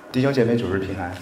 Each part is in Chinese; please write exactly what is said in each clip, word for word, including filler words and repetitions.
弟兄姐妹，主日平安。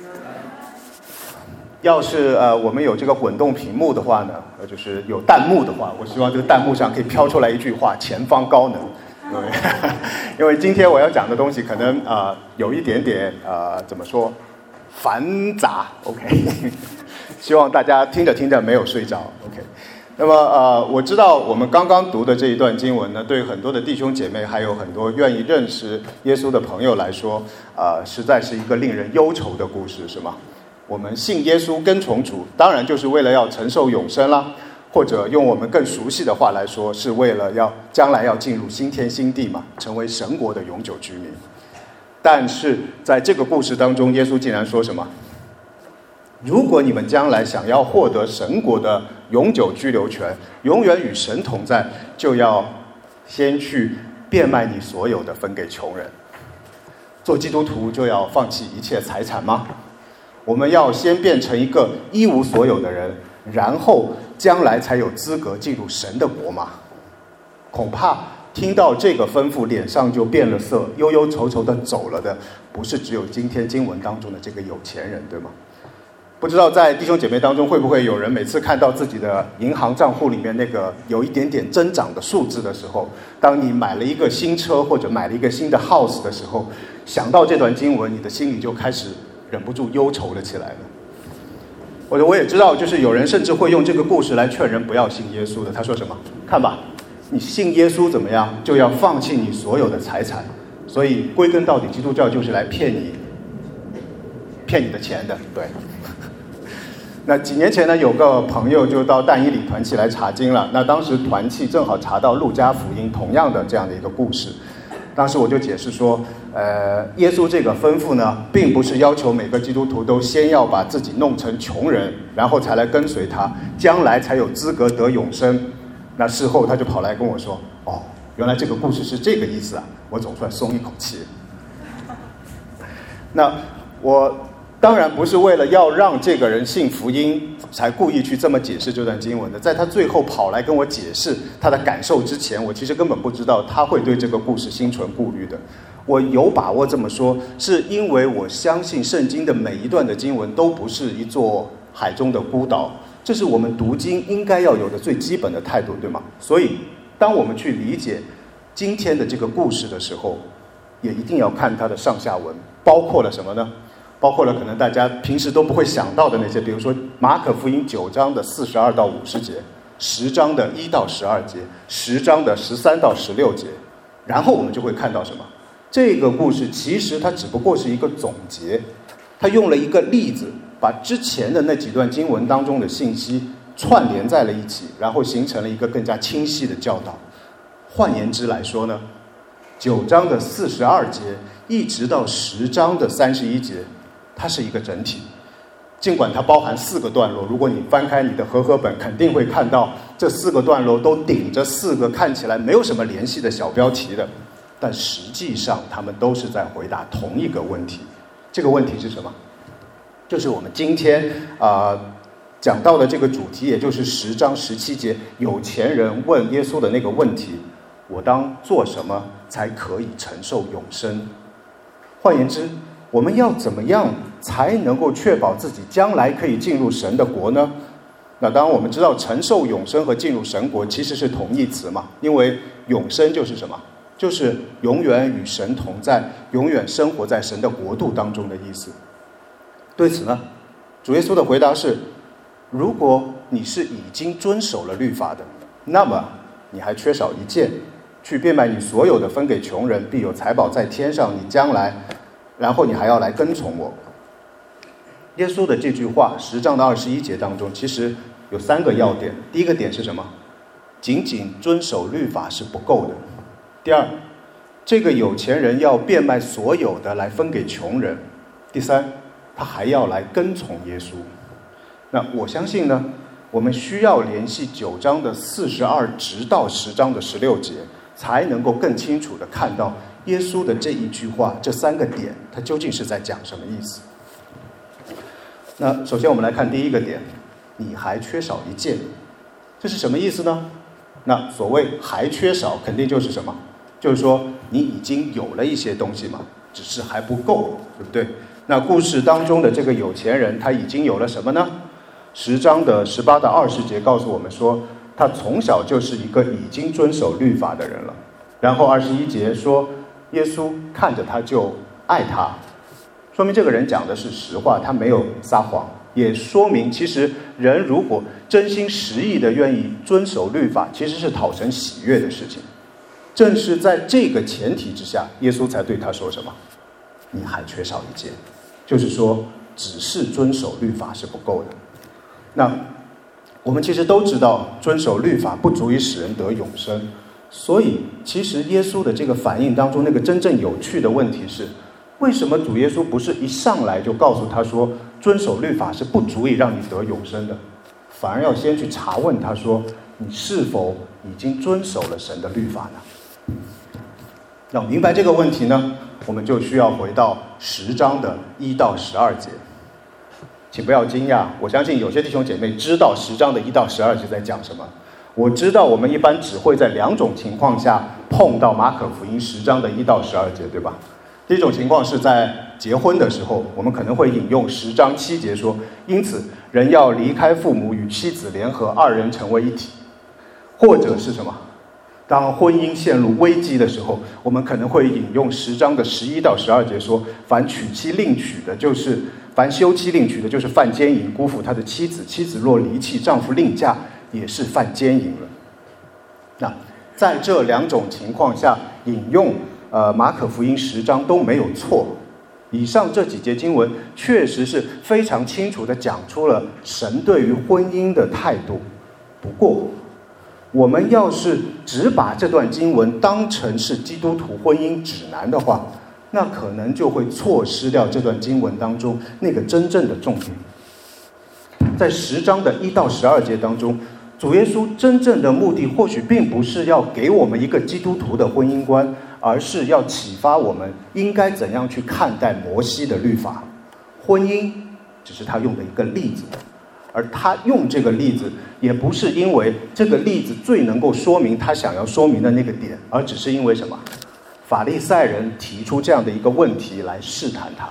要是呃我们有这个滚动屏幕的话呢，呃就是有弹幕的话，我希望这个弹幕上可以飘出来一句话：前方高能。因为因为今天我要讲的东西可能啊、呃、有一点点呃怎么说繁杂 ，OK， 希望大家听着听着没有睡着 ，OK。那么呃，我知道我们刚刚读的这一段经文呢，对很多的弟兄姐妹，还有很多愿意认识耶稣的朋友来说，呃，实在是一个令人忧愁的故事，是吗？我们信耶稣跟从主，当然就是为了要承受永生啦，或者用我们更熟悉的话来说，是为了要将来要进入新天新地嘛，成为神国的永久居民。但是在这个故事当中，耶稣竟然说什么？如果你们将来想要获得神国的永久居留权，永远与神同在，就要先去变卖你所有的，分给穷人。做基督徒就要放弃一切财产吗？我们要先变成一个一无所有的人，然后将来才有资格进入神的国吗？恐怕听到这个吩咐，脸上就变了色，忧忧愁愁的走了的，不是只有今天经文当中的这个有钱人，对吗？不知道在弟兄姐妹当中会不会有人每次看到自己的银行账户里面那个有一点点增长的数字的时候，当你买了一个新车或者买了一个新的 house 的时候，想到这段经文，你的心里就开始忍不住忧愁了起来了。我我也知道，就是有人甚至会用这个故事来劝人不要信耶稣的。他说什么？看吧，你信耶稣怎么样，就要放弃你所有的财产。所以归根到底，基督教就是来骗你骗你的钱的，对。那几年前呢，有个朋友就到但以理团契来查经了。那当时团契正好查到路加福音同样的这样的一个故事。当时我就解释说，呃，耶稣这个吩咐呢，并不是要求每个基督徒都先要把自己弄成穷人，然后才来跟随他，将来才有资格得永生。那事后他就跑来跟我说，哦，原来这个故事是这个意思啊，我总算松一口气。那我当然不是为了要让这个人信福音才故意去这么解释这段经文的。在他最后跑来跟我解释他的感受之前，我其实根本不知道他会对这个故事心存顾虑的。我有把握这么说，是因为我相信圣经的每一段的经文都不是一座海中的孤岛，这是我们读经应该要有的最基本的态度，对吗？所以当我们去理解今天的这个故事的时候，也一定要看它的上下文，包括了什么呢？包括了可能大家平时都不会想到的那些，比如说马可福音九章的四十二到五十节，十章的一到十二节，十章的十三到十六节，然后我们就会看到什么？这个故事其实它只不过是一个总结，它用了一个例子，把之前的那几段经文当中的信息串联在了一起，然后形成了一个更加清晰的教导。换言之来说呢，九章的四十二节一直到十章的三十一节，它是一个整体。尽管它包含四个段落，如果你翻开你的和合本，肯定会看到这四个段落都顶着四个看起来没有什么联系的小标题的，但实际上他们都是在回答同一个问题。这个问题是什么？就是我们今天啊、呃、讲到的这个主题，也就是十章十七节有钱人问耶稣的那个问题：我当做什么才可以承受永生？换言之，我们要怎么样才能够确保自己将来可以进入神的国呢？那当然我们知道承受永生和进入神国其实是同义词嘛，因为永生就是什么？就是永远与神同在，永远生活在神的国度当中的意思。对此呢，主耶稣的回答是：如果你是已经遵守了律法的，那么你还缺少一件，去变卖你所有的，分给穷人，必有财宝在天上，你将来然后你还要来跟从我。耶稣的这句话十章的二十一节当中其实有三个要点。第一个点是什么？仅仅遵守律法是不够的。第二，这个有钱人要变卖所有的来分给穷人。第三，他还要来跟从耶稣。那我相信呢，我们需要联系九章的四十二直到十章的十六节，才能够更清楚地看到耶稣的这一句话，这三个点，它究竟是在讲什么意思？那首先我们来看第一个点，你还缺少一件，这是什么意思呢？那所谓还缺少，肯定就是什么？就是说你已经有了一些东西嘛， 只是还不够，对不对？那故事当中的这个有钱人，他已经有了什么呢？十章的十八到二十节告诉我们说，他从小就是一个已经遵守律法的人了。然后二十一节说，耶稣看着他就爱他，说明这个人讲的是实话，他没有撒谎，也说明其实人如果真心实意的愿意遵守律法，其实是讨神喜悦的事情。正是在这个前提之下，耶稣才对他说什么？你还缺少一件，就是说只是遵守律法是不够的。那我们其实都知道，遵守律法不足以使人得永生，所以其实耶稣的这个反应当中，那个真正有趣的问题是，为什么主耶稣不是一上来就告诉他说，遵守律法是不足以让你得永生的，反而要先去查问他说，你是否已经遵守了神的律法呢？那明白这个问题呢，我们就需要回到十章的一到十二节。请不要惊讶，我相信有些弟兄姐妹知道十章的一到十二节在讲什么。我知道我们一般只会在两种情况下碰到马可福音十章的一到十二节，对吧？第一种情况是在结婚的时候，我们可能会引用十章七节说，因此人要离开父母，与妻子联合，二人成为一体。或者是什么？当婚姻陷入危机的时候，我们可能会引用十章的十一到十二节说，凡娶妻另娶的，就是凡休妻另娶的，就是犯奸淫，辜负他的妻子；妻子若离弃丈夫另嫁，也是犯奸淫了。那在这两种情况下引用呃马可福音十章都没有错。以上这几节经文确实是非常清楚地讲出了神对于婚姻的态度。不过我们要是只把这段经文当成是基督徒婚姻指南的话，那可能就会错失掉这段经文当中那个真正的重点。在十章的一到十二节当中，主耶稣真正的目的或许并不是要给我们一个基督徒的婚姻观，而是要启发我们应该怎样去看待摩西的律法。婚姻只是他用的一个例子，而他用这个例子也不是因为这个例子最能够说明他想要说明的那个点，而只是因为什么？法利赛人提出这样的一个问题来试探他。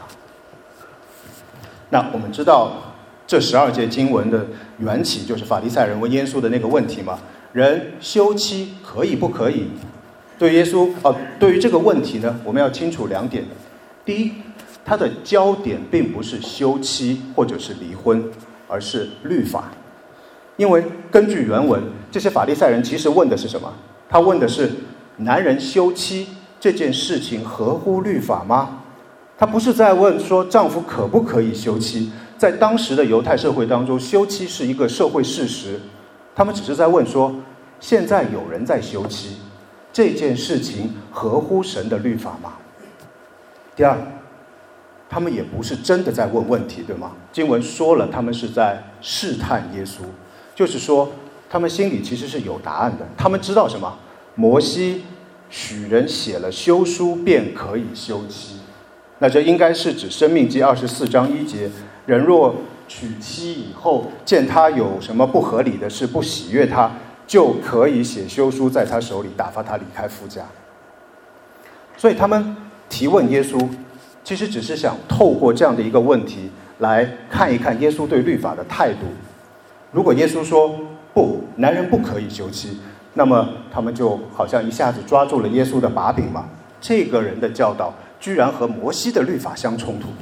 那我们知道这十二节经文的缘起就是法利赛人问耶稣的那个问题嘛，人休妻可以不可以？对耶稣哦，对于这个问题呢，我们要清楚两点。第一，它的焦点并不是休妻或者是离婚，而是律法。因为根据原文，这些法利赛人其实问的是什么？他问的是男人休妻这件事情合乎律法吗？他不是在问说丈夫可不可以休妻。在当时的犹太社会当中，休妻是一个社会事实，他们只是在问说，现在有人在休妻，这件事情合乎神的律法吗？第二，他们也不是真的在问问题，对吗？经文说了，他们是在试探耶稣，就是说他们心里其实是有答案的。他们知道什么？摩西许人写了休书便可以休妻，那这应该是指申命记二十四章一节，人若娶妻以后见他有什么不合理的事，不喜悦他，就可以写休书在他手里，打发他离开夫家。所以他们提问耶稣，其实只是想透过这样的一个问题来看一看耶稣对律法的态度。如果耶稣说不，男人不可以休妻，那么他们就好像一下子抓住了耶稣的把柄嘛，这个人的教导居然和摩西的律法相冲突。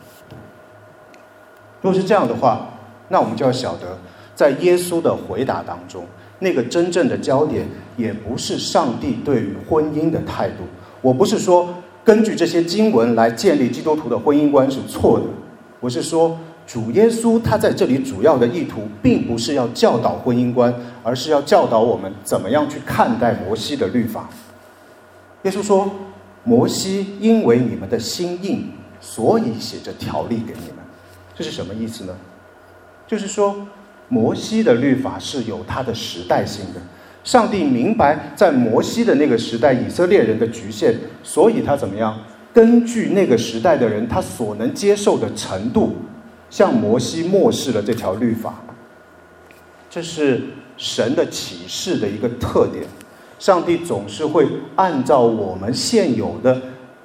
如果是这样的话，那我们就要晓得，在耶稣的回答当中，那个真正的焦点也不是上帝对于婚姻的态度。我不是说根据这些经文来建立基督徒的婚姻观是错的，我是说主耶稣他在这里主要的意图并不是要教导婚姻观，而是要教导我们怎么样去看待摩西的律法。耶稣说，摩西因为你们的心硬，所以写着条例给你们。这是什么意思呢？就是说摩西的律法是有它的时代性的，上帝明白在摩西的那个时代以色列人的局限，所以他怎么样根据那个时代的人他所能接受的程度，向摩西默示了这条律法。这是神的启示的一个特点，上帝总是会按照我们现有的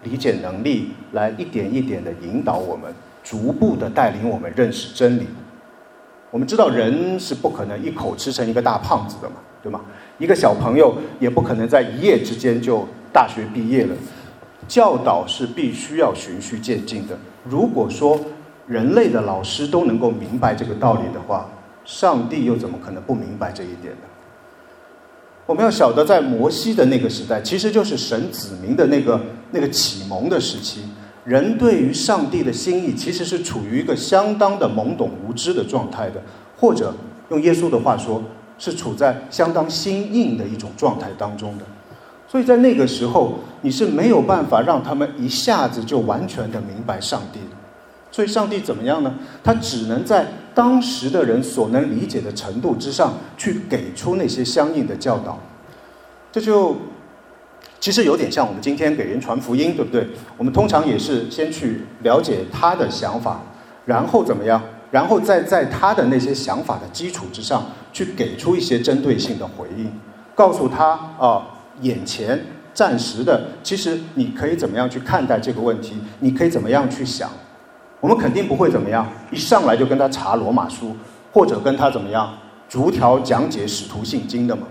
理解能力来一点一点的引导我们，逐步的带领我们认识真理。我们知道人是不可能一口吃成一个大胖子的嘛，对吗？一个小朋友也不可能在一夜之间就大学毕业了。教导是必须要循序渐进的。如果说人类的老师都能够明白这个道理的话，上帝又怎么可能不明白这一点呢？我们要晓得，在摩西的那个时代，其实就是神子民的那个那个启蒙的时期，人对于上帝的心意其实是处于一个相当的懵懂无知的状态的，或者用耶稣的话说，是处在相当心硬的一种状态当中的。所以在那个时候，你是没有办法让他们一下子就完全的明白上帝的。所以上帝怎么样呢？他只能在当时的人所能理解的程度之上，去给出那些相应的教导。这就其实有点像我们今天给人传福音，对不对？我们通常也是先去了解他的想法，然后怎么样？然后再在他的那些想法的基础之上，去给出一些针对性的回应，告诉他啊、呃，眼前暂时的，其实你可以怎么样去看待这个问题？你可以怎么样去想？我们肯定不会怎么样，一上来就跟他查罗马书，或者跟他怎么样逐条讲解使徒信经的嘛。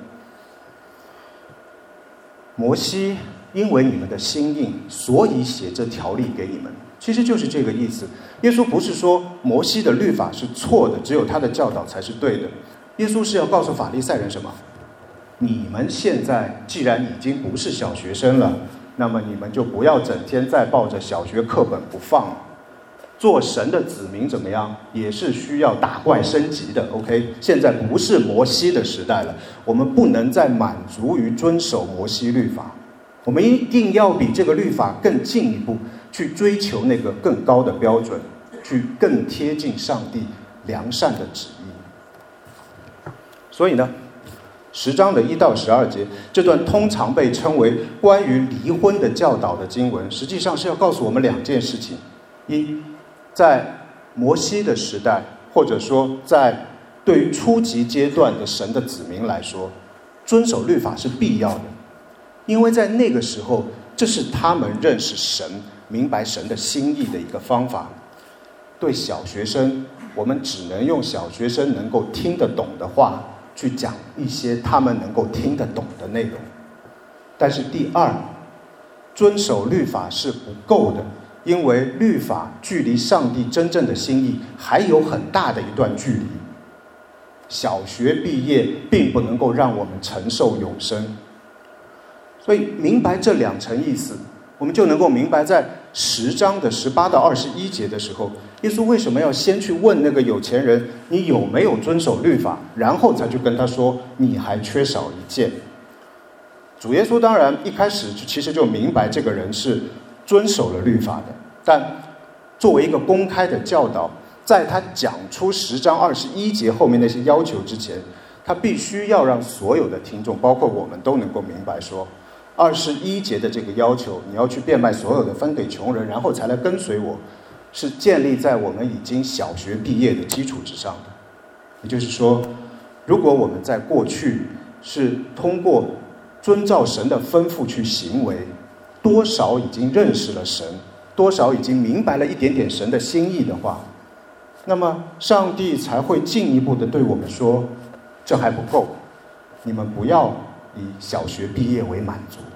摩西因为你们的心硬，所以写这条例给你们，其实就是这个意思。耶稣不是说摩西的律法是错的，只有他的教导才是对的。耶稣是要告诉法利赛人什么？你们现在既然已经不是小学生了，那么你们就不要整天再抱着小学课本不放了。做神的子民怎么样，也是需要打怪升级的。 OK， 现在不是摩西的时代了，我们不能再满足于遵守摩西律法，我们一定要比这个律法更进一步，去追求那个更高的标准，去更贴近上帝良善的旨意。所以呢，十章的一到十二节这段通常被称为关于离婚的教导的经文，实际上是要告诉我们两件事情：一，在摩西的时代，或者说在对于初级阶段的神的子民来说，遵守律法是必要的，因为在那个时候，这是他们认识神、明白神的心意的一个方法。对小学生，我们只能用小学生能够听得懂的话去讲一些他们能够听得懂的内容。但是第二，遵守律法是不够的，因为律法距离上帝真正的心意还有很大的一段距离。小学毕业并不能够让我们承受永生。所以明白这两层意思，我们就能够明白在十章的十八到二十一节的时候，耶稣为什么要先去问那个有钱人你有没有遵守律法，然后才去跟他说你还缺少一件。主耶稣当然一开始其实就明白这个人是遵守了律法的，但作为一个公开的教导，在他讲出十章二十一节后面那些要求之前，他必须要让所有的听众，包括我们都能够明白说，二十一节的这个要求，你要去变卖所有的分给穷人，然后才来跟随我，是建立在我们已经小学毕业的基础之上的。也就是说，如果我们在过去是通过遵照神的吩咐去行为，多少已经认识了神，多少已经明白了一点点神的心意的话，那么上帝才会进一步的对我们说，这还不够，你们不要以小学毕业为满足。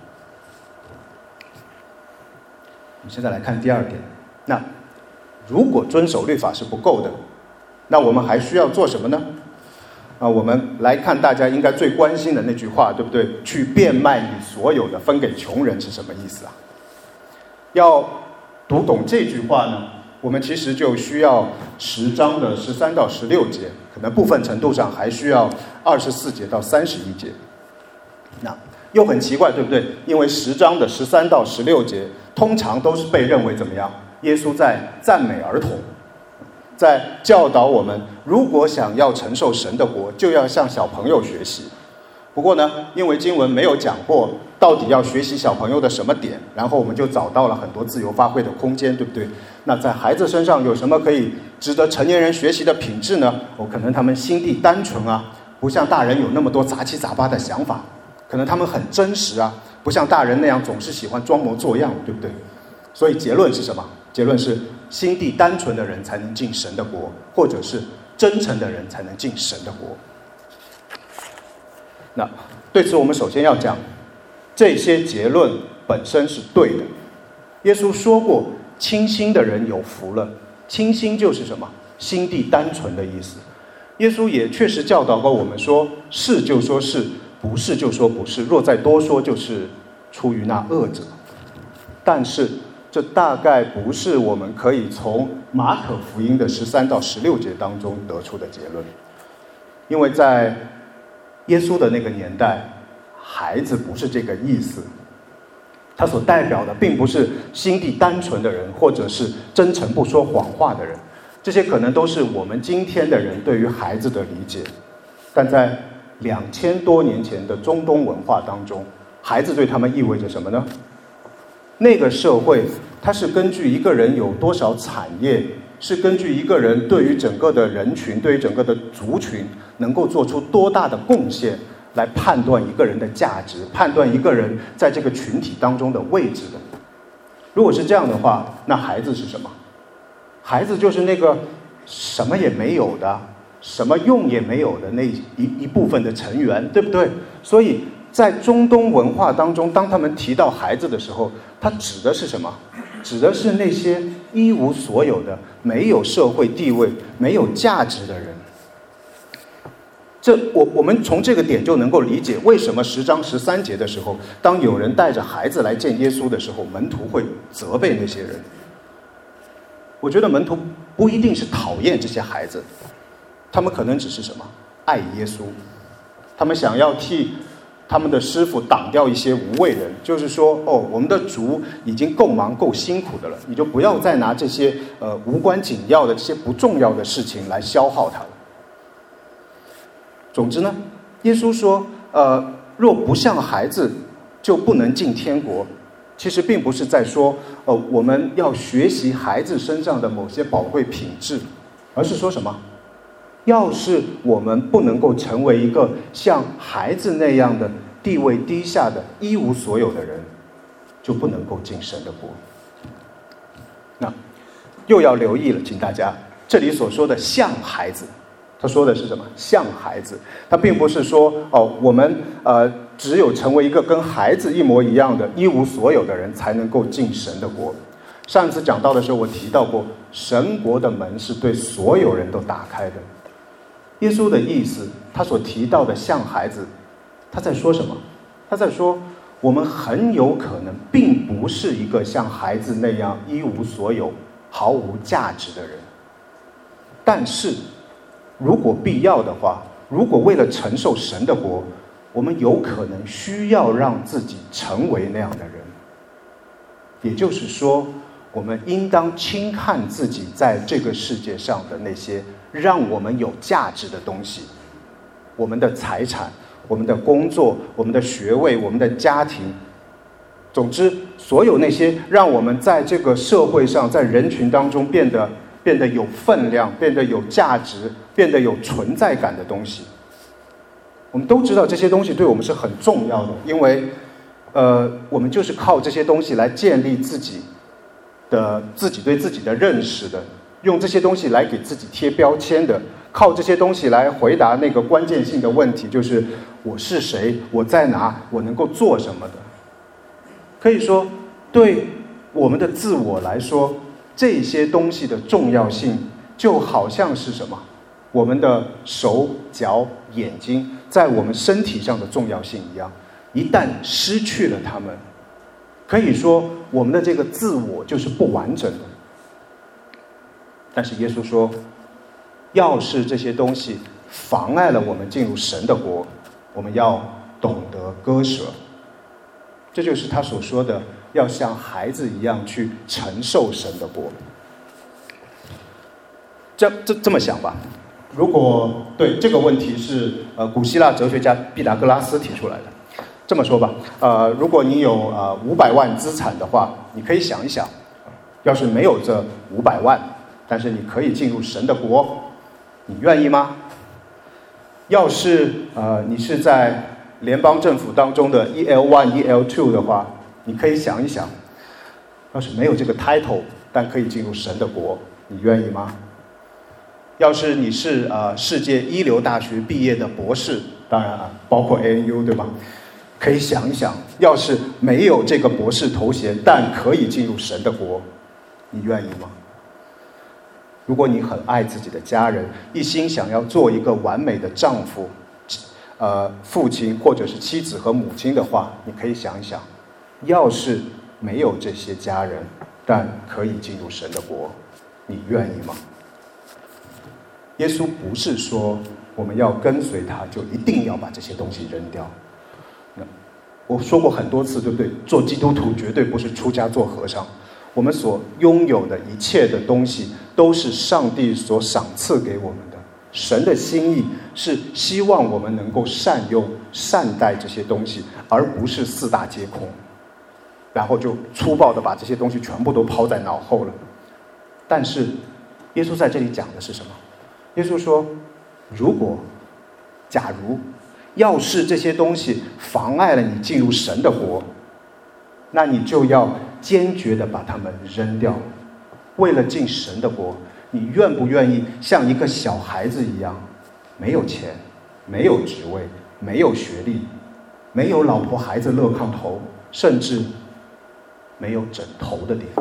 我们现在来看第二点，那如果遵守律法是不够的，那我们还需要做什么呢？啊，我们来看大家应该最关心的那句话，对不对？去变卖你所有的分给穷人是什么意思啊？要读懂这句话呢，我们其实就需要十章的十三到十六节，可能部分程度上还需要二十四节到三十一节。那又很奇怪，对不对？因为十章的十三到十六节通常都是被认为怎么样？耶稣在赞美儿童，在教导我们，如果想要承受神的国，就要向小朋友学习。不过呢，因为经文没有讲过到底要学习小朋友的什么点，然后我们就找到了很多自由发挥的空间，对不对？那在孩子身上有什么可以值得成年人学习的品质呢？哦，可能他们心地单纯啊，不像大人有那么多杂七杂八的想法，可能他们很真实啊，不像大人那样总是喜欢装模作样，对不对？ 所以结论是什么？结论是心地单纯的人才能进神的国，或者是真诚的人才能进神的国。那对此我们首先要讲，这些结论本身是对的。耶稣说过，清心的人有福了。清心就是什么？心地单纯的意思。耶稣也确实教导过我们说，是就说是，不是就说不是，若再多说，就是出于那恶者。但是这大概不是我们可以从马可福音的十三到十六节当中得出的结论。因为在耶稣的那个年代，孩子不是这个意思，他所代表的并不是心地单纯的人，或者是真诚不说谎话的人，这些可能都是我们今天的人对于孩子的理解。但在两千多年前的中东文化当中，孩子对他们意味着什么呢？那个社会它是根据一个人有多少产业，是根据一个人对于整个的人群，对于整个的族群能够做出多大的贡献来判断一个人的价值，判断一个人在这个群体当中的位置的。如果是这样的话，那孩子是什么？孩子就是那个什么也没有的，什么用也没有的那一一部分的成员，对不对？所以在中东文化当中，当他们提到孩子的时候，他指的是什么？指的是那些一无所有的、没有社会地位、没有价值的人。这我我们从这个点就能够理解，为什么十章十三节的时候，当有人带着孩子来见耶稣的时候，门徒会责备那些人。我觉得门徒不一定是讨厌这些孩子，他们可能只是什么？爱耶稣，他们想要替他们的师傅挡掉一些无谓人，就是说，哦，我们的主已经够忙够辛苦的了，你就不要再拿这些呃无关紧要的这些不重要的事情来消耗他了。总之呢，耶稣说，呃，若不像孩子，就不能进天国。其实并不是在说，呃，我们要学习孩子身上的某些宝贵品质，而是说什么？要是我们不能够成为一个像孩子那样的地位低下的一无所有的人，就不能够进神的国。那又要留意了，请大家，这里所说的像孩子，他说的是什么？像孩子，他并不是说哦，我们呃只有成为一个跟孩子一模一样的一无所有的人，才能够进神的国。上一次讲到的时候，我提到过，神国的门是对所有人都打开的。耶稣的意思，他所提到的像孩子，他在说什么？他在说，我们很有可能并不是一个像孩子那样一无所有、毫无价值的人。但是，如果必要的话，如果为了承受神的国，我们有可能需要让自己成为那样的人。也就是说，我们应当轻看自己在这个世界上的那些让我们有价值的东西，我们的财产、我们的工作、我们的学位、我们的家庭，总之，所有那些让我们在这个社会上、在人群当中变得变得有分量、变得有价值、变得有存在感的东西，我们都知道这些东西对我们是很重要的，因为，呃，我们就是靠这些东西来建立自己的自己对自己的认识的，用这些东西来给自己贴标签的，靠这些东西来回答那个关键性的问题，就是我是谁，我在哪，我能够做什么的。可以说，对我们的自我来说，这些东西的重要性就好像是什么？我们的手、脚、眼睛在我们身体上的重要性一样，一旦失去了它们，可以说我们的这个自我就是不完整的。但是耶稣说，要是这些东西妨碍了我们进入神的国，我们要懂得割舍。这就是他所说的，要像孩子一样去承受神的国。这这这么想吧，如果对这个问题是呃古希腊哲学家毕达哥拉斯提出来的，这么说吧，呃，如果你有呃五百万资产的话，你可以想一想，要是没有这五百万，但是你可以进入神的国，你愿意吗？要是呃你是在联邦政府当中的 E L 一 E L 二 的话，你可以想一想， 要是没有这个 title， 但可以进入神的国，你愿意吗？要是你是呃世界一流大学毕业的博士，当然啊，包括 A N U 对吧？可以想一想，要是没有这个博士头衔，但可以进入神的国，你愿意吗？如果你很爱自己的家人，一心想要做一个完美的丈夫、呃父亲或者是妻子和母亲的话，你可以想一想，要是没有这些家人，但可以进入神的国，你愿意吗？耶稣不是说我们要跟随他就一定要把这些东西扔掉。我说过很多次，对不对？做基督徒绝对不是出家做和尚。我们所拥有的一切的东西，都是上帝所赏赐给我们的。神的心意是希望我们能够善用、善待这些东西，而不是四大皆空，然后就粗暴的把这些东西全部都抛在脑后了。但是，耶稣在这里讲的是什么？耶稣说，如果、假如、要是这些东西妨碍了你进入神的国，那你就要坚决地把它们扔掉。为了进神的国，你愿不愿意像一个小孩子一样，没有钱，没有职位，没有学历，没有老婆孩子乐炕头，甚至没有枕头的地方？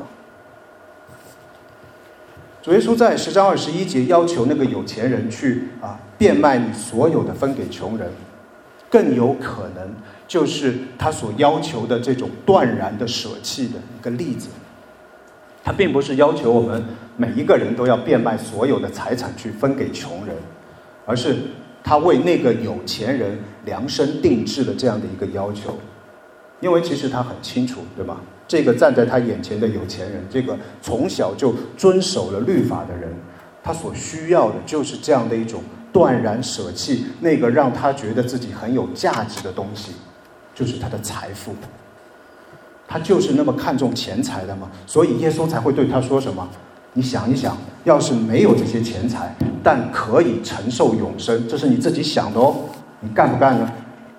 主耶稣在十章二十一节要求那个有钱人去啊变卖你所有的分给穷人，更有可能就是他所要求的这种断然的舍弃的一个例子。他并不是要求我们每一个人都要变卖所有的财产去分给穷人，而是他为那个有钱人量身定制了这样的一个要求。因为其实他很清楚，对吧？这个站在他眼前的有钱人，这个从小就遵守了律法的人，他所需要的就是这样的一种断然舍弃那个让他觉得自己很有价值的东西，就是他的财富。他就是那么看重钱财的嘛，所以耶稣才会对他说什么？你想一想，要是没有这些钱财，但可以承受永生，这是你自己想的哦，你干不干呢？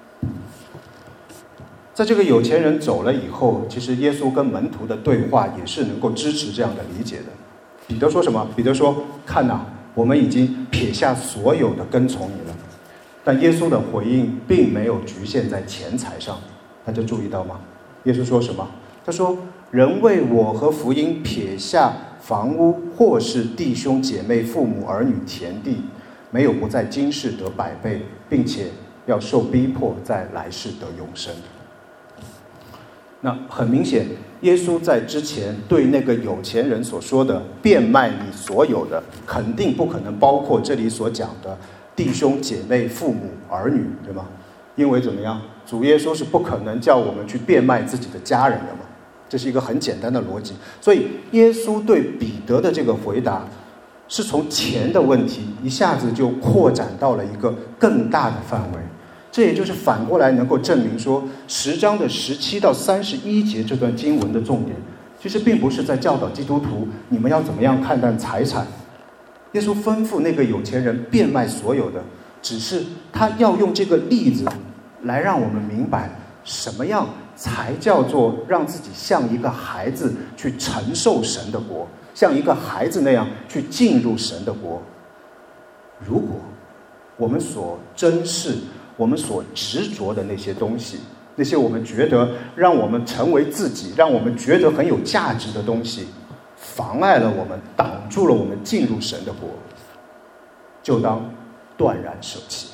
在这个有钱人走了以后，其实耶稣跟门徒的对话也是能够支持这样的理解的。彼得说什么？彼得说，看哪，我们已经撇下所有的跟从你了。但耶稣的回应并没有局限在钱财上，大家注意到吗？耶稣说什么？他说，人为我和福音撇下房屋或是弟兄姐妹父母儿女田地，没有不在今世得百倍，并且要受逼迫在来世得永生。那很明显，耶稣在之前对那个有钱人所说的变卖你所有的，肯定不可能包括这里所讲的弟兄姐妹父母儿女，对吗？因为怎么样，主耶稣是不可能叫我们去变卖自己的家人的嘛，这是一个很简单的逻辑。所以耶稣对彼得的这个回答是从钱的问题一下子就扩展到了一个更大的范围。这也就是反过来能够证明说，十章的十七到三十一节这段经文的重点，其实并不是在教导基督徒你们要怎么样看待财产。耶稣吩咐那个有钱人变卖所有的，只是他要用这个例子来让我们明白，什么样才叫做让自己像一个孩子去承受神的国，像一个孩子那样去进入神的国。如果我们所珍视、我们所执着的那些东西，那些我们觉得让我们成为自己、让我们觉得很有价值的东西，妨碍了我们、挡住了我们进入神的国，就当断然舍弃。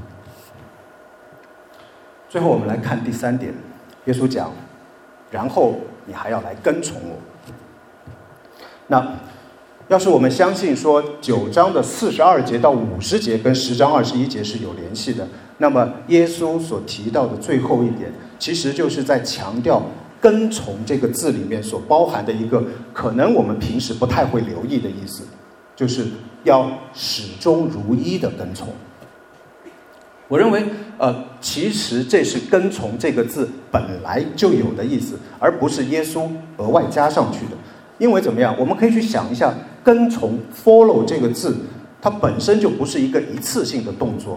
最后我们来看第三点，耶稣讲，然后你还要来跟从我。那要是我们相信说九章的四十二节到五十节跟十章二十一节是有联系的，那么耶稣所提到的最后一点，其实就是在强调跟从这个字里面所包含的一个可能我们平时不太会留意的意思，就是要始终如一的跟从。我认为呃，其实这是跟从这个字本来就有的意思，而不是耶稣额外加上去的。因为怎么样，我们可以去想一下，跟从 follow 这个字它本身就不是一个一次性的动作，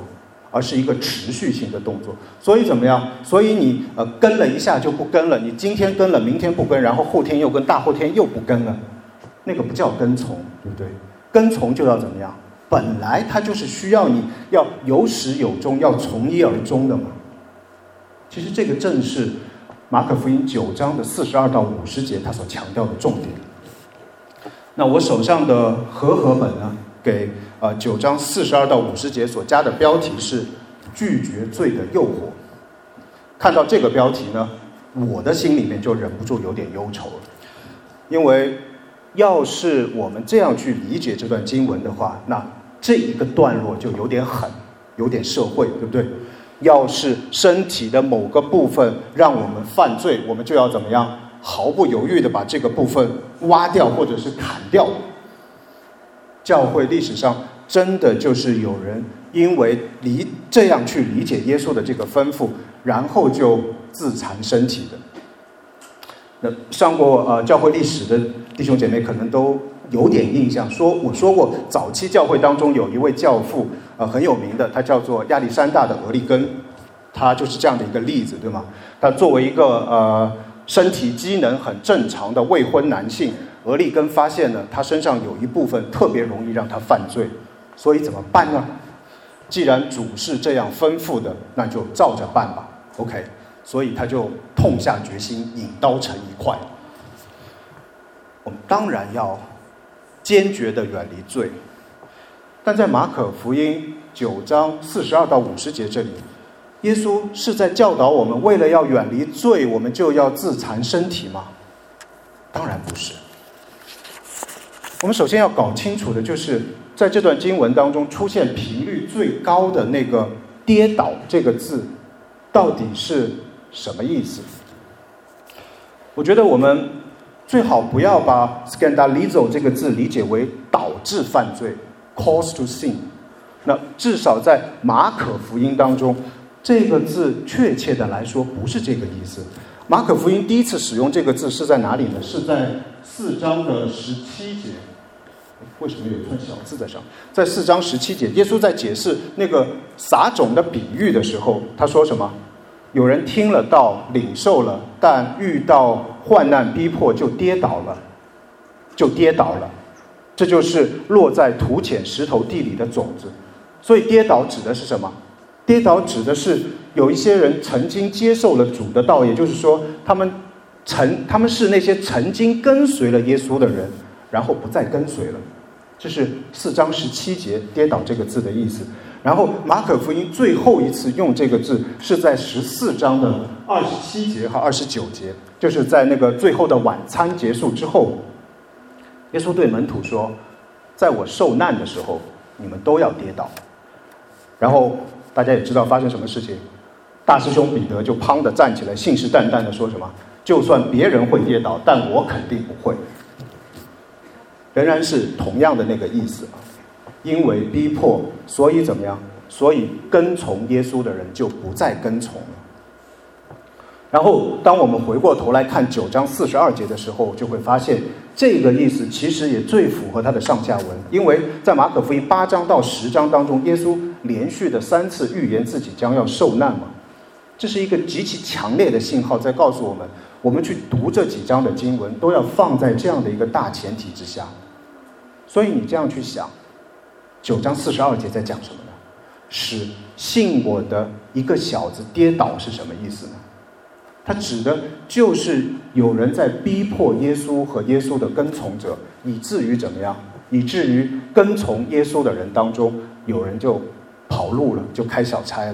而是一个持续性的动作。所以怎么样？所以你呃跟了一下就不跟了，你今天跟了，明天不跟，然后后天又跟，大后天又不跟了，那个不叫跟从，对不对？跟从就要怎么样？本来它就是需要你要有始有终，要从一而终的嘛。其实这个正是马可福音九章的四十二到五十节他所强调的重点。那我手上的和合本呢，给呃九章四十二到五十节所加的标题是拒绝罪的诱惑。看到这个标题呢，我的心里面就忍不住有点忧愁了，因为要是我们这样去理解这段经文的话，那这一个段落就有点狠，有点社会，对不对？要是身体的某个部分让我们犯罪，我们就要怎么样？毫不犹豫地把这个部分挖掉或者是砍掉。教会历史上真的就是有人因为理这样去理解耶稣的这个吩咐，然后就自残身体的。那上过呃教会历史的弟兄姐妹可能都有点印象，说我说过，早期教会当中有一位教父，呃很有名的，他叫做亚历山大的俄利根，他就是这样的一个例子，对吗？他作为一个呃身体机能很正常的未婚男性，俄利根发现呢，他身上有一部分特别容易让他犯罪，所以怎么办呢？既然主是这样吩咐的，那就照着办吧。OK， 所以他就痛下决心，引刀成一块。我们当然要坚决地远离罪，但在马可福音九章四十二到五十节这里，耶稣是在教导我们，为了要远离罪，我们就要自残身体吗？当然不是。我们首先要搞清楚的就是，在这段经文当中出现频率最高的那个“跌倒”这个字，到底是什么意思？我觉得我们最好不要把 scandalizo 这个字理解为导致犯罪 cause to sin。 那至少在马可福音当中，这个字确切的来说不是这个意思。马可福音第一次使用这个字是在哪里呢？是在四章的十七节。为什么有一串小字在上？在四章十七节，耶稣在解释那个撒种的比喻的时候，他说什么？有人听了道，领受了，但遇到患难逼迫就跌倒了，就跌倒了。这就是落在土浅石头地里的种子。所以跌倒指的是什么？跌倒指的是有一些人曾经接受了主的道，也就是说他们曾他们是那些曾经跟随了耶稣的人，然后不再跟随了。这是四章十七节跌倒这个字的意思。然后马可福音最后一次用这个字是在十四章的二十七节和二十九节，就是在那个最后的晚餐结束之后，耶稣对门徒说，在我受难的时候你们都要跌倒。然后大家也知道发生什么事情，大师兄彼得就砰的站起来，信誓旦旦的说什么，就算别人会跌倒，但我肯定不会。仍然是同样的那个意思，因为逼迫，所以怎么样？所以跟从耶稣的人就不再跟从了。然后当我们回过头来看九章四十二节的时候，就会发现这个意思其实也最符合它的上下文。因为在马可福音八章到十章当中，耶稣连续的三次预言自己将要受难嘛，这是一个极其强烈的信号，在告诉我们，我们去读这几章的经文都要放在这样的一个大前提之下。所以你这样去想，九章四十二节在讲什么呢？使信我的一个小子跌倒是什么意思呢？它指的就是有人在逼迫耶稣和耶稣的跟从者，以至于怎么样？以至于跟从耶稣的人当中，有人就跑路了，就开小差了。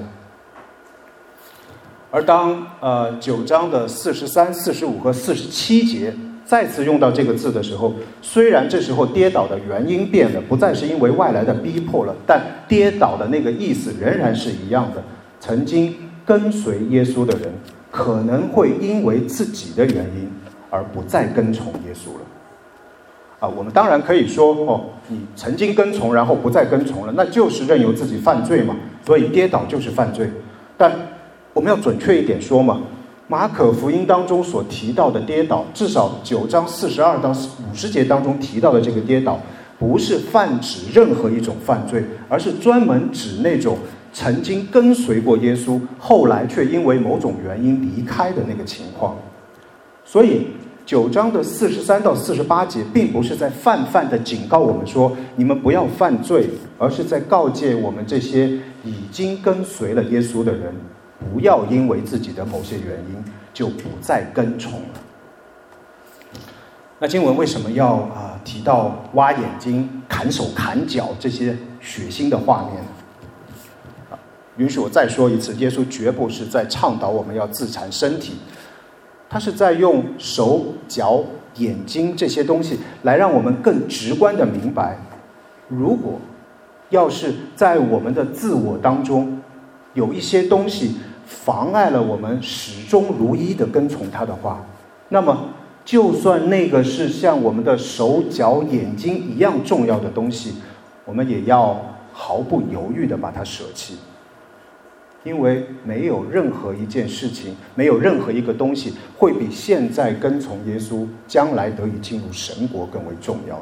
而当呃九章的四十三、四十五和四十七节再次用到这个字的时候，虽然这时候跌倒的原因变了，不再是因为外来的逼迫了，但跌倒的那个意思仍然是一样的。曾经跟随耶稣的人，可能会因为自己的原因而不再跟从耶稣了。啊，我们当然可以说，哦，你曾经跟从，然后不再跟从了，那就是任由自己犯罪嘛，所以跌倒就是犯罪。但我们要准确一点说嘛，马可福音当中所提到的跌倒，至少九章四十二到五十节当中提到的这个跌倒，不是泛指任何一种犯罪，而是专门指那种曾经跟随过耶稣，后来却因为某种原因离开的那个情况。所以九章的四十三到四十八节并不是在泛泛的警告我们说你们不要犯罪，而是在告诫我们这些已经跟随了耶稣的人，不要因为自己的某些原因就不再跟从了。那经文为什么要啊、呃、提到挖眼睛、砍手、砍脚这些血腥的画面？啊，允许我再说一次，耶稣绝不是在倡导我们要自残身体，他是在用手、脚、眼睛这些东西来让我们更直观的明白，如果要是在我们的自我当中有一些东西妨碍了我们始终如一的跟从他的话，那么就算那个是像我们的手、脚、眼睛一样重要的东西，我们也要毫不犹豫地把它舍弃。因为没有任何一件事情，没有任何一个东西会比现在跟从耶稣，将来得以进入神国更为重要的。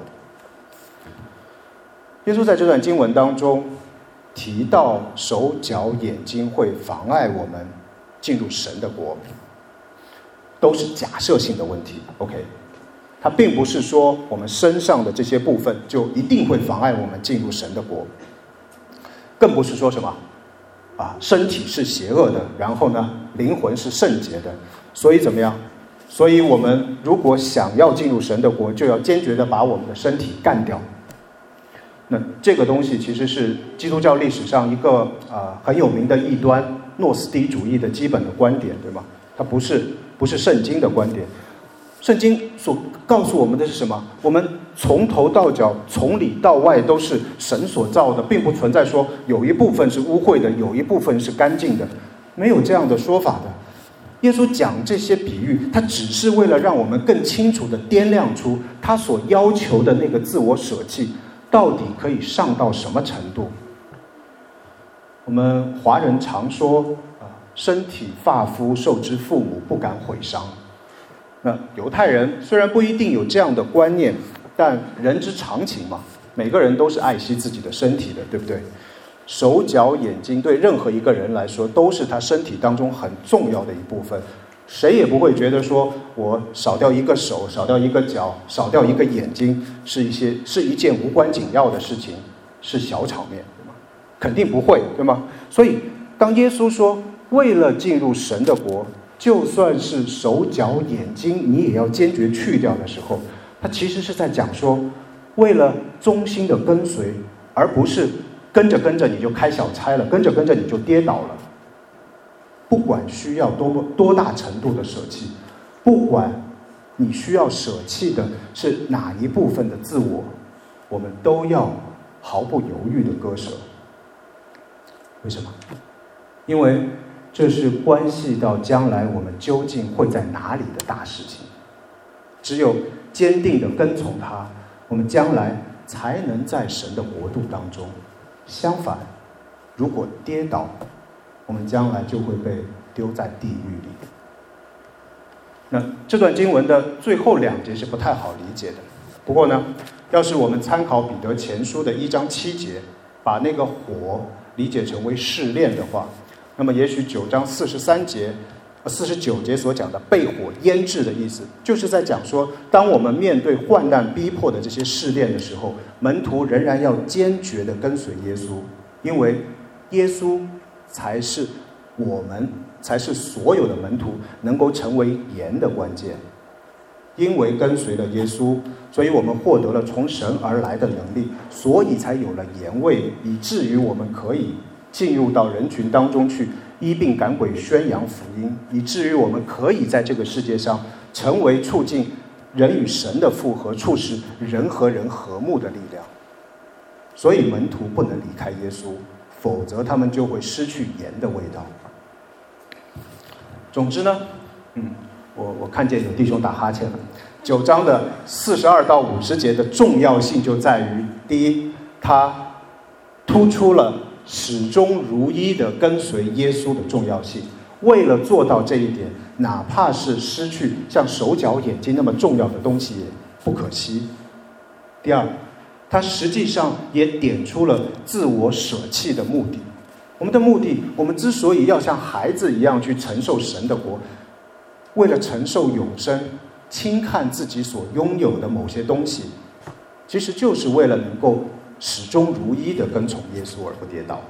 耶稣在这段经文当中提到手、脚、眼睛会妨碍我们进入神的国，都是假设性的问题 OK， 它并不是说我们身上的这些部分就一定会妨碍我们进入神的国，更不是说什么啊，身体是邪恶的，然后呢灵魂是圣洁的，所以怎么样，所以我们如果想要进入神的国，就要坚决的把我们的身体干掉。那这个东西其实是基督教历史上一个呃很有名的异端诺斯底主义的基本的观点，对吗？它不是不是圣经的观点。圣经所告诉我们的是什么？我们从头到脚，从里到外都是神所造的，并不存在说有一部分是污秽的，有一部分是干净的，没有这样的说法的。耶稣讲这些比喻，他只是为了让我们更清楚地掂量出他所要求的那个自我舍弃到底可以上到什么程度。我们华人常说啊，身体发肤受之父母，不敢毁伤。那犹太人虽然不一定有这样的观念，但人之常情嘛，每个人都是爱惜自己的身体的，对不对？手脚眼睛对任何一个人来说都是他身体当中很重要的一部分，谁也不会觉得说我少掉一个手、少掉一个脚、少掉一个眼睛是一些是一件无关紧要的事情，是小场面，对吗？肯定不会，对吗？所以当耶稣说为了进入神的国，就算是手脚眼睛你也要坚决去掉的时候，他其实是在讲说，为了忠心的跟随，而不是跟着跟着你就开小差了，跟着跟着你就跌倒了。不管需要多多大程度的舍弃，不管你需要舍弃的是哪一部分的自我，我们都要毫不犹豫的割舍。为什么？因为这是关系到将来我们究竟会在哪里的大事情。只有坚定的跟从他，我们将来才能在神的国度当中。相反，如果跌倒，我们将来就会被丢在地狱里。那这段经文的最后两节是不太好理解的。不过呢，要是我们参考彼得前书的一章七节，把那个火理解成为试炼的话，那么也许九章四十三节、四十九节所讲的被火腌制的意思，就是在讲说，当我们面对患难逼迫的这些试炼的时候，门徒仍然要坚决地跟随耶稣，因为耶稣才是我们，才是所有的门徒能够成为盐的关键。因为跟随了耶稣，所以我们获得了从神而来的能力，所以才有了盐味，以至于我们可以进入到人群当中去，医病赶鬼，宣扬福音，以至于我们可以在这个世界上成为促进人与神的复合，促使人和人和睦的力量。所以门徒不能离开耶稣，否则他们就会失去盐的味道。总之呢，嗯，我我看见有弟兄打哈欠了。九章的四十二到五十节的重要性就在于，第一，它突出了始终如一的跟随耶稣的重要性。为了做到这一点，哪怕是失去像手脚眼睛那么重要的东西也不可惜。第二，它实际上也点出了自我舍弃的目的。 我们的目的，我们之所以要像孩子一样去承受神的国，为了承受永生，轻看自己所拥有的某些东西，其实就是为了能够始终如一的跟从耶稣而不跌倒。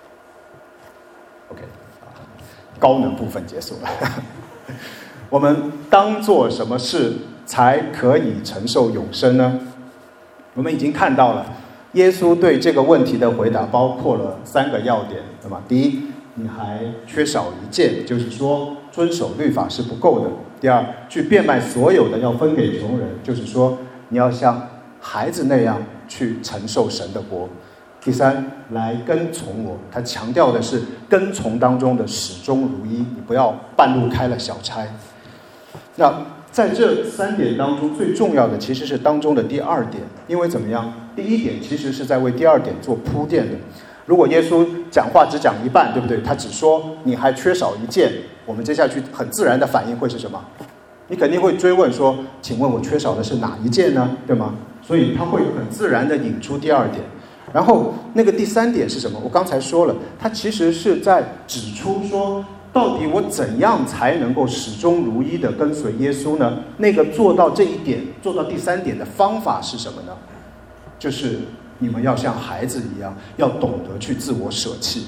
OK， 高能部分结束了。我们当做什么事才可以承受永生呢？我们已经看到了耶稣对这个问题的回答包括了三个要点，对吧？第一，你还缺少一件，就是说遵守律法是不够的。第二，去变卖所有的要分给穷人，就是说你要像孩子那样去承受神的国。第三，来跟从我，他强调的是跟从当中的始终如一，你不要半路开了小差。那在这三点当中，最重要的其实是当中的第二点，因为怎么样？第一点其实是在为第二点做铺垫的。如果耶稣讲话只讲一半，对不对？他只说你还缺少一件，我们接下去很自然的反应会是什么？你肯定会追问说，请问我缺少的是哪一件呢？对吗？所以他会很自然的引出第二点。然后那个第三点是什么？我刚才说了，他其实是在指出说，到底我怎样才能够始终如一的跟随耶稣呢？那个做到这一点，做到第三点的方法是什么呢？就是你们要像孩子一样，要懂得去自我舍弃。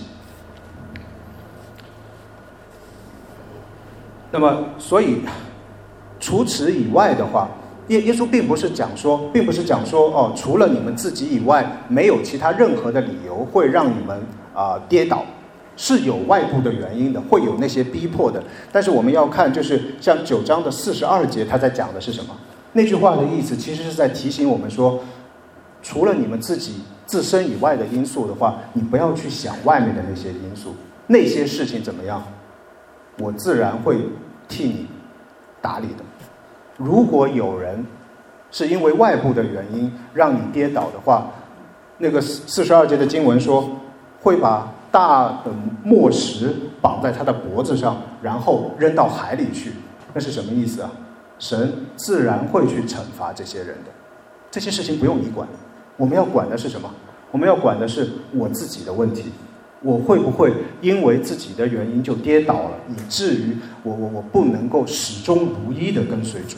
那么，所以除此以外的话，耶耶稣并不是讲说，并不是讲说哦，除了你们自己以外，没有其他任何的理由会让你们啊、呃、跌倒，是有外部的原因的，会有那些逼迫的。但是我们要看，就是像九章的四十二节，他在讲的是什么？那句话的意思其实是在提醒我们说，除了你们自己自身以外的因素的话，你不要去想外面的那些因素，那些事情怎么样，我自然会替你打理的。如果有人是因为外部的原因让你跌倒的话，那个四十二节的经文说，会把大的磨石绑在他的脖子上，然后扔到海里去。那是什么意思啊？神自然会去惩罚这些人的，这些事情不用你管。我们要管的是什么？我们要管的是我自己的问题。我会不会因为自己的原因就跌倒了，以至于我我我不能够始终如一的跟随主？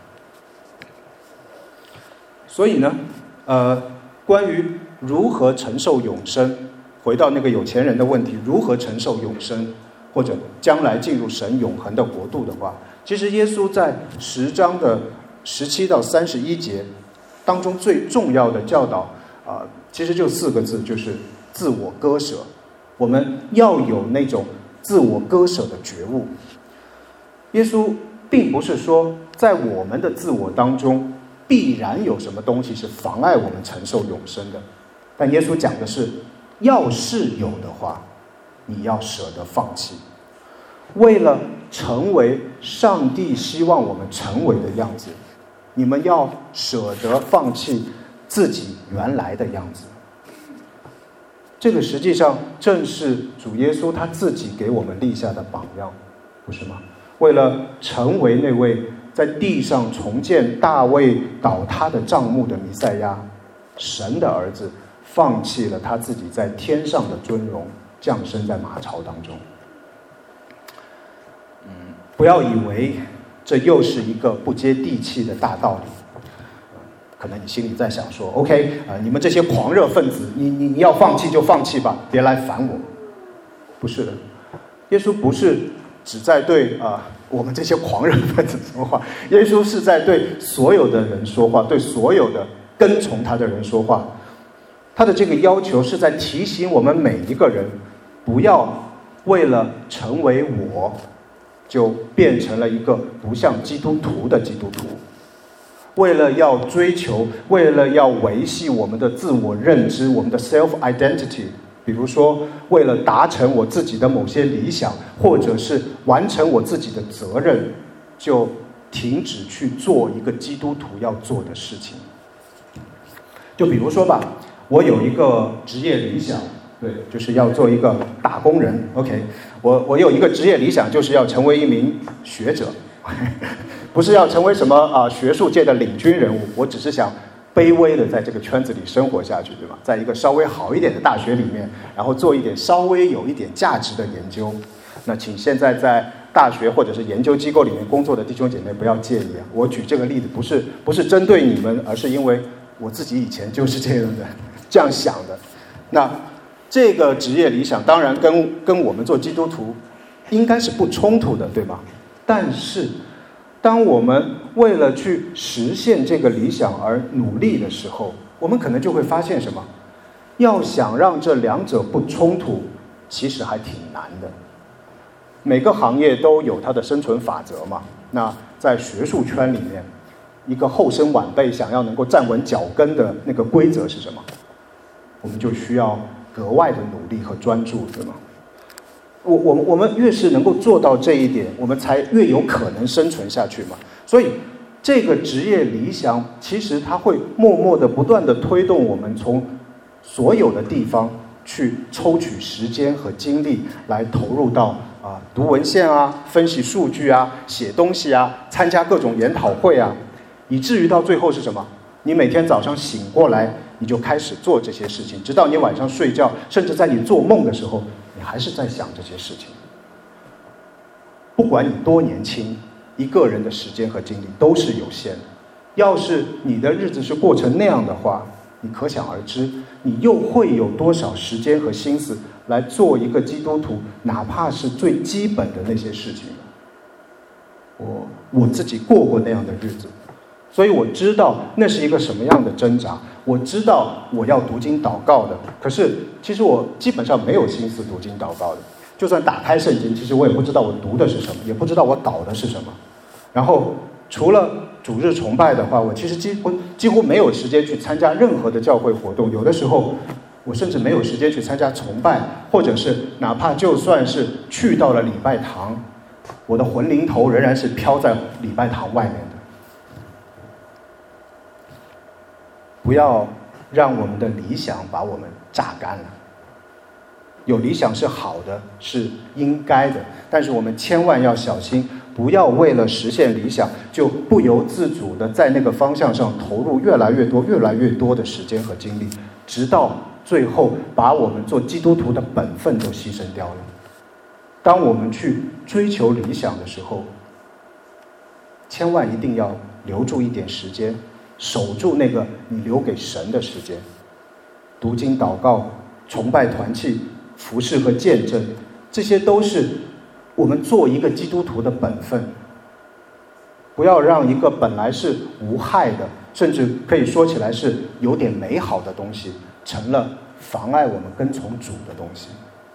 所以呢，呃，关于如何承受永生，回到那个有钱人的问题，如何承受永生，或者将来进入神永恒的国度的话，其实耶稣在十章的十七到三十一节当中最重要的教导啊、呃，其实就四个字，就是自我割舍。我们要有那种自我割舍的觉悟。耶稣并不是说在我们的自我当中必然有什么东西是妨碍我们承受永生的，但耶稣讲的是，要是有的话，你要舍得放弃，为了成为上帝希望我们成为的样子，你们要舍得放弃自己原来的样子。这个实际上正是主耶稣他自己给我们立下的榜样，不是吗？为了成为那位在地上重建大卫倒塌的帐幕的弥赛亚，神的儿子放弃了他自己在天上的尊荣，降生在马槽当中。嗯，不要以为这又是一个不接地气的大道理。可能你心里在想说 ，OK， 呃，你们这些狂热分子，你你你要放弃就放弃吧，别来烦我。不是的，耶稣不是只在对啊、呃、我们这些狂热分子说话，耶稣是在对所有的人说话，对所有的跟从他的人说话。他的这个要求是在提醒我们每一个人，不要为了成为我，就变成了一个不像基督徒的基督徒。为了要追求，为了要维系我们的自我认知，我们的 self identity， 比如说为了达成我自己的某些理想，或者是完成我自己的责任，就停止去做一个基督徒要做的事情。就比如说吧，我有一个职业理想，对，就是要做一个打工人。OK， 我我有一个职业理想，就是要成为一名学者。不是要成为什么啊、呃、学术界的领军人物，我只是想卑微的在这个圈子里生活下去，对吧？在一个稍微好一点的大学里面，然后做一点稍微有一点价值的研究。那请现在在大学或者是研究机构里面工作的弟兄姐妹不要介意啊，我举这个例子不是不是针对你们，而是因为我自己以前就是这样的，这样想的。那这个职业理想当然跟跟我们做基督徒应该是不冲突的，对吗？但是当我们为了去实现这个理想而努力的时候，我们可能就会发现什么？要想让这两者不冲突，其实还挺难的。每个行业都有它的生存法则嘛。那在学术圈里面，一个后生晚辈想要能够站稳脚跟的那个规则是什么？我们就需要格外的努力和专注，对吗？我我们我们越是能够做到这一点，我们才越有可能生存下去嘛。所以这个职业理想，其实它会默默的不断的推动我们从所有的地方去抽取时间和精力来投入到啊读文献啊、分析数据啊、写东西啊、参加各种研讨会啊，以至于到最后是什么？你每天早上醒过来，你就开始做这些事情，直到你晚上睡觉，甚至在你做梦的时候，你还是在想这些事情。不管你多年轻，一个人的时间和精力都是有限的。要是你的日子是过成那样的话，你可想而知，你又会有多少时间和心思来做一个基督徒，哪怕是最基本的那些事情。我我自己过过那样的日子，所以我知道那是一个什么样的挣扎。我知道我要读经祷告的，可是其实我基本上没有心思读经祷告的。就算打开圣经，其实我也不知道我读的是什么，也不知道我祷的是什么。然后除了主日崇拜的话，我其实几乎几乎没有时间去参加任何的教会活动。有的时候我甚至没有时间去参加崇拜，或者是哪怕就算是去到了礼拜堂，我的魂灵头仍然是飘在礼拜堂外面的。不要让我们的理想把我们榨干了。有理想是好的，是应该的，但是我们千万要小心，不要为了实现理想就不由自主的在那个方向上投入越来越多越来越多的时间和精力，直到最后把我们做基督徒的本分都牺牲掉了。当我们去追求理想的时候，千万一定要留住一点时间，守住那个你留给神的时间。读经祷告、崇拜团契、服事和见证，这些都是我们做一个基督徒的本分。不要让一个本来是无害的，甚至可以说起来是有点美好的东西，成了妨碍我们跟从主的东西。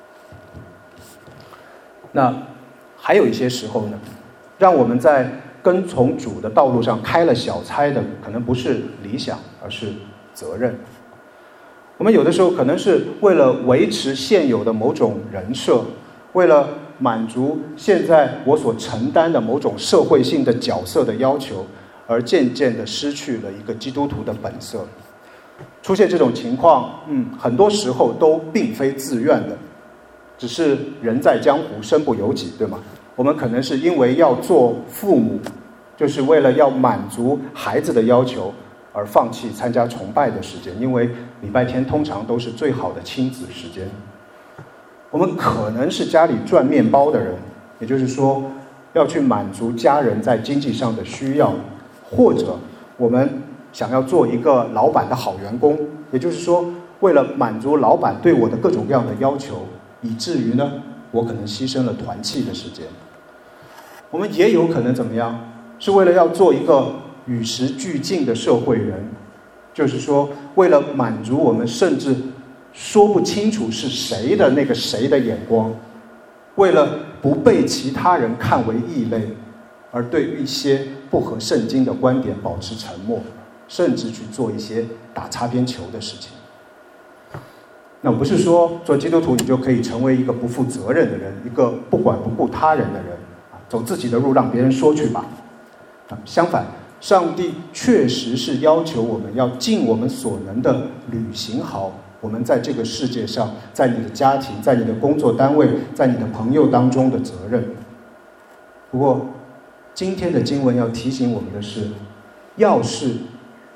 那还有一些时候呢，让我们在跟从主的道路上开了小差的，可能不是理想，而是责任。我们有的时候可能是为了维持现有的某种人设，为了满足现在我所承担的某种社会性的角色的要求，而渐渐地失去了一个基督徒的本色。出现这种情况，嗯，很多时候都并非自愿的，只是人在江湖身不由己，对吗？我们可能是因为要做父母，就是为了要满足孩子的要求而放弃参加崇拜的时间，因为礼拜天通常都是最好的亲子时间。我们可能是家里赚面包的人，也就是说要去满足家人在经济上的需要，或者我们想要做一个老板的好员工，也就是说为了满足老板对我的各种各样的要求，以至于呢我可能牺牲了团契的时间。我们也有可能怎么样，是为了要做一个与时俱进的社会人，就是说为了满足我们甚至说不清楚是谁的那个谁的眼光，为了不被其他人看为异类，而对于一些不合圣经的观点保持沉默，甚至去做一些打擦边球的事情。那不是说做基督徒你就可以成为一个不负责任的人，一个不管不顾他人的人，走自己的路让别人说去吧。相反，上帝确实是要求我们要尽我们所能的履行好我们在这个世界上，在你的家庭，在你的工作单位，在你的朋友当中的责任。不过今天的经文要提醒我们的是，要是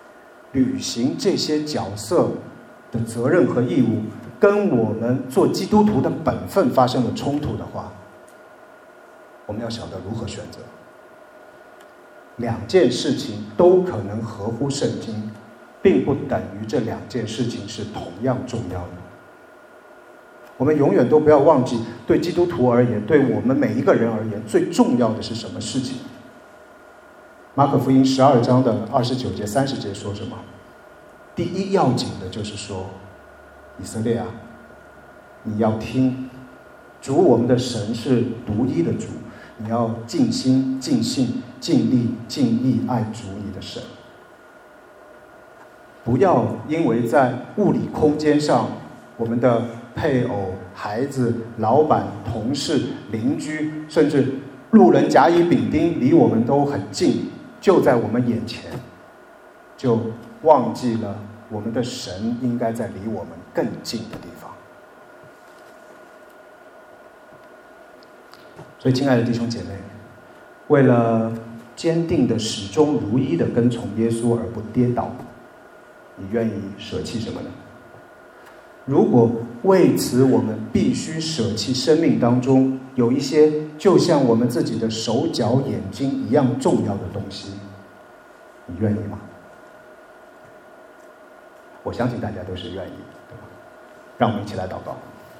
履行这些角色的责任和义务，跟我们做基督徒的本分发生了冲突的话，我们要晓得如何选择。两件事情都可能合乎圣经，并不等于这两件事情是同样重要的。我们永远都不要忘记，对基督徒而言，对我们每一个人而言，最重要的是什么事情？马可福音十二章的二十九节、三十节说什么？第一要紧的就是说，以色列啊，你要听，主我们的神是独一的主，你要尽心、尽性、尽力、尽意爱主你的神。不要因为在物理空间上，我们的配偶、孩子、老板、同事、邻居，甚至路人甲乙丙丁离我们都很近，就在我们眼前，就忘记了我们的神应该在离我们更近的地方。所以亲爱的弟兄姐妹，为了坚定的始终如一的跟从耶稣而不跌倒，你愿意舍弃什么呢？如果为此我们必须舍弃生命当中有一些就像我们自己的手脚眼睛一样重要的东西，你愿意吗？我相信大家都是愿意，对吧？让我们一起来祷告。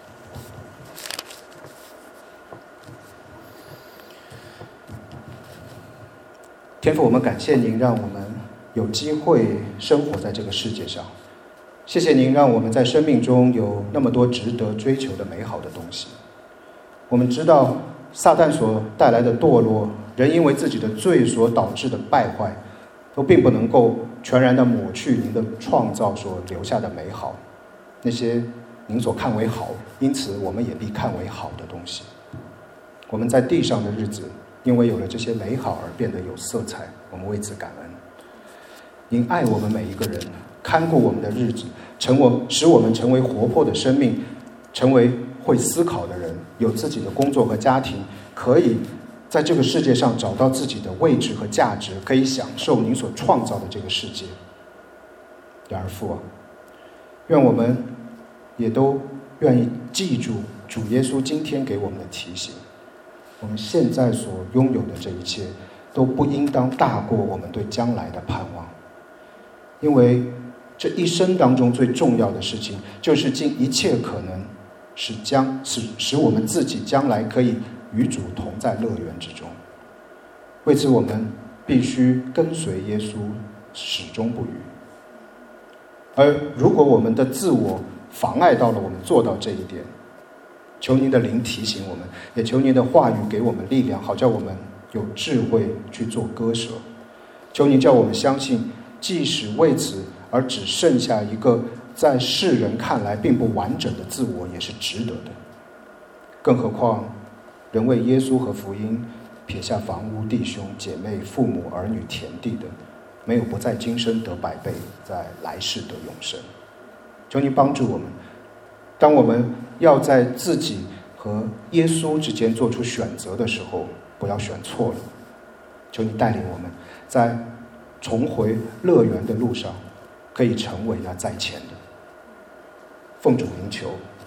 天父，我们感谢您，让我们有机会生活在这个世界上。谢谢您让我们在生命中有那么多值得追求的美好的东西。我们知道撒旦所带来的堕落，人因为自己的罪所导致的败坏，都并不能够全然的抹去您的创造所留下的美好，那些您所看为好，因此我们也必看为好的东西。我们在地上的日子，因为有了这些美好而变得有色彩，我们为此感恩。您爱我们每一个人，看顾我们的日子，成我使我们成为活泼的生命，成为会思考的人，有自己的工作和家庭，可以在这个世界上找到自己的位置和价值，可以享受您所创造的这个世界。然而父啊，愿我们也都愿意记住主耶稣今天给我们的提醒，我们现在所拥有的这一切都不应当大过我们对将来的盼望。因为这一生当中最重要的事情，就是尽一切可能使将使使我们自己将来可以与主同在乐园之中。为此我们必须跟随耶稣始终不渝。而如果我们的自我妨碍到了我们做到这一点，求您的灵提醒我们，也求您的话语给我们力量，好叫我们有智慧去做割舍。求您叫我们相信，即使为此而只剩下一个在世人看来并不完整的自我，也是值得的。更何况人为耶稣和福音撇下房屋、弟兄、姐妹、父母、儿女、田地的，没有不在今生得百倍，在来世得永生。求您帮助我们，当我们要在自己和耶稣之间做出选择的时候，不要选错了。求你带领我们在重回乐园的路上，可以成为那在前的。奉主名求，